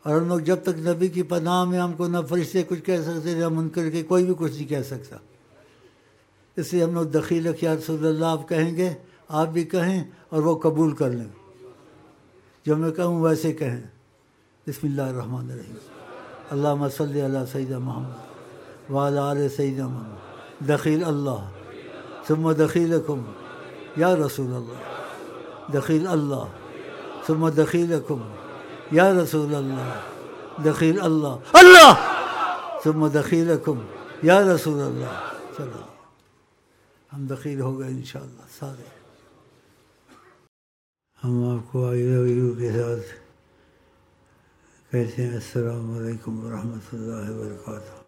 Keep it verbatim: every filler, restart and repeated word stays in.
और हम लोग जब तक नबी की पनाह में, हमको न फरिश्ते कुछ कह सकते न मुनकर के कोई भी कुछ नहीं कह सकता। इसलिए हम लोग दखीलक या रसूलल्लाह आप कहेंगे, आप भी कहें और वो कबूल कर लें। जो मैं कहूँ वैसे कहें। बिस्मिल्लाहिर्रहमानिर्रहीम। अल्लाहुम्मा सल्लि अला सय्यिदिना मुहम्मद व अला आलि सय्यिदिना मुहम्मद। दखील अल्लाह सुम्मा दखीलकुम या रसूल अल्लाह। दखील अल्लाह सुम्मा दखीलकुम या रसूल अल्लाह। दखील अल्लाह अल्लाह सुम्मा दखीलकुम या रसूल अल्लाह। चलो हम दखील हो गए इंशाअल्लाह सारे। हम आपको आई लव यू के साथ कहते हैं अस्सलामु अलैकुम व रहमतुल्लाहि व बरकातहू।